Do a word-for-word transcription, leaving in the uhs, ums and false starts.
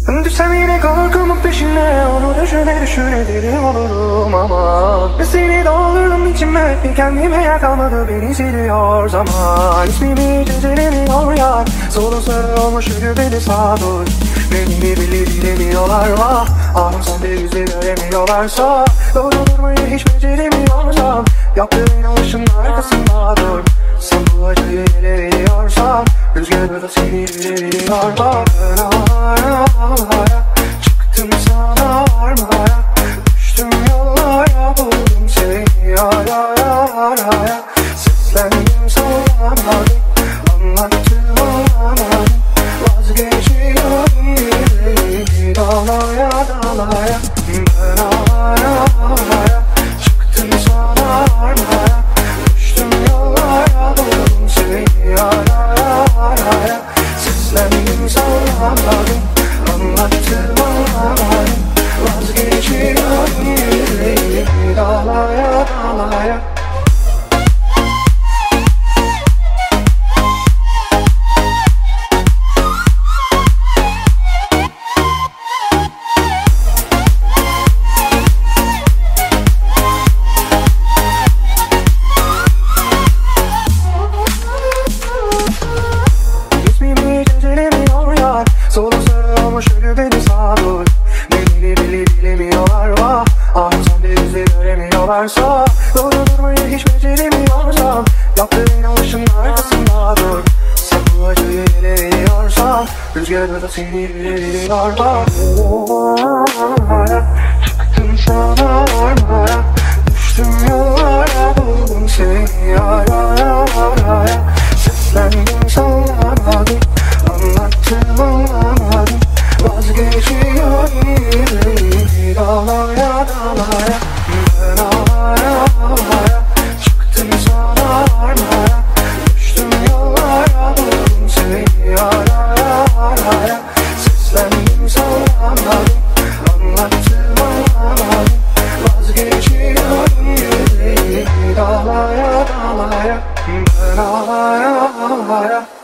Düşsem yine korkumun peşine, onu düşüne düşüne deli olurum ama. Ve seni doldurdum içime, bir kendime yer kalmadı, beni siliyor zaman. İsmimi cecelemiyor yar, solun sarı olmuş yürü beni sağdur. Beni bile bilemiyorlar vah, ahım sende yüzü göremiyorlarsa. Doğru durmayı hiç beceremiyorsam, yaptığın yanlışın arkasında dur. Sen bu acıyı ele veriyorsan, rüzgarı da seni bile biliyor bak. Çıktım sana varmaya, düştüm yollara, buldum seni araya araya. Seslendim soramadım, anlattım anlamadım. Vazgeçiyorum yüreğimi dalaya dalaya. Ben araya araya, çıktım sana varmaya, düştüm yollara, buldum seni araya araya. Seslendim soramadım, anlattım anlamadım. Vazgeçiyorum yüreğimi dalaya dalaya. Solun sarı olmuş ölü beni sağdur. Beni bile bilemiyorlar vah, ahım sende yüzü göremiyorlarsa. Doğru durmayı hiç beceremiyorsam, yaptığın yanlışın arkasında dur. Sen bu acıyı ele veriyorsan, rüzgarı da seni bile biliyor bak. Çıktım sana varmaya, düştüm yollara, buldum seni araya araya. Seslendim soramadım, anlattım anlamadım. Vazgeçiyorum yüreğimi dalaya dalaya. Ben araya araya, çıktım sana varmaya, düştüm yollara, buldum seni araya araya. Seslendim soramadım, anlattım anlamadım. Vazgeçiyorum yüreğimi dalaya dalaya. Ben araya araya.